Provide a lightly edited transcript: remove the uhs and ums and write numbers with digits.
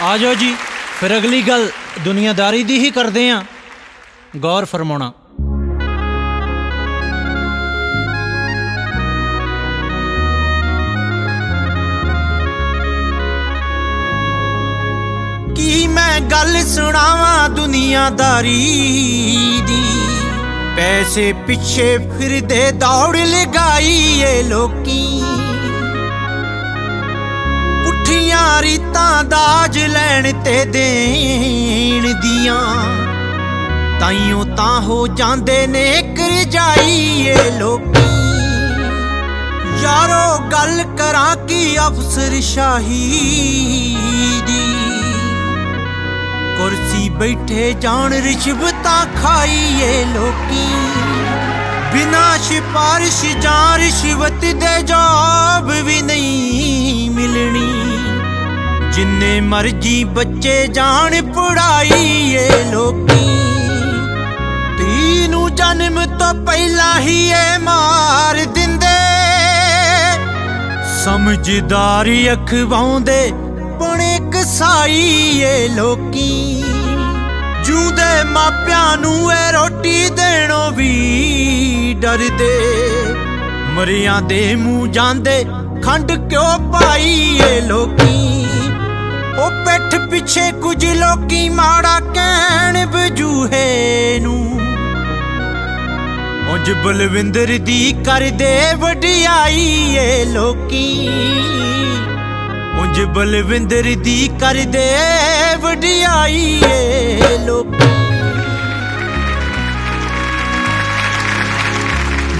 आ जाओ जी, फिर अगली गल दुनियादारी दी ही करते हैं। गौर फरमाना। की मैं गल सुनावा दुनियादारी दी, पैसे पिछे फिर दे दौड़ लगाई ये लोकी, पुठियां रीतां दाज लैण ते देण दियां, ताइयों तां हो जांदे ने करजाई ये लोकी। यारो गल करां की अफसर शाही दी, कुर्सी बैठे जान रिश्वतां खाई ये लोकी, बिना सिफारिश जां रिश्वत दे जॉब भी नहीं मिलनी, जिन्ने मर्जी बच्चे जान पढ़ाई ये लोकी। तीनू जन्म तो पहला ही ये मार दिंदे, समझदारी अखवाउंदे बने कसाई ये लोकी। जूंदे मापियां नू ए रोटी देणों भी डरदे, मरियां दे मुंह जांदे खंड क्यों पाई ये लोकी। ओ पिठ पिछे कुछ लोकी माड़ा कहण बजूहे नू, उंज बलविंदर दी कर दे वडियाई ये लोकी, उंज बलविंदर दी कर दे वडियाई ये लोकी।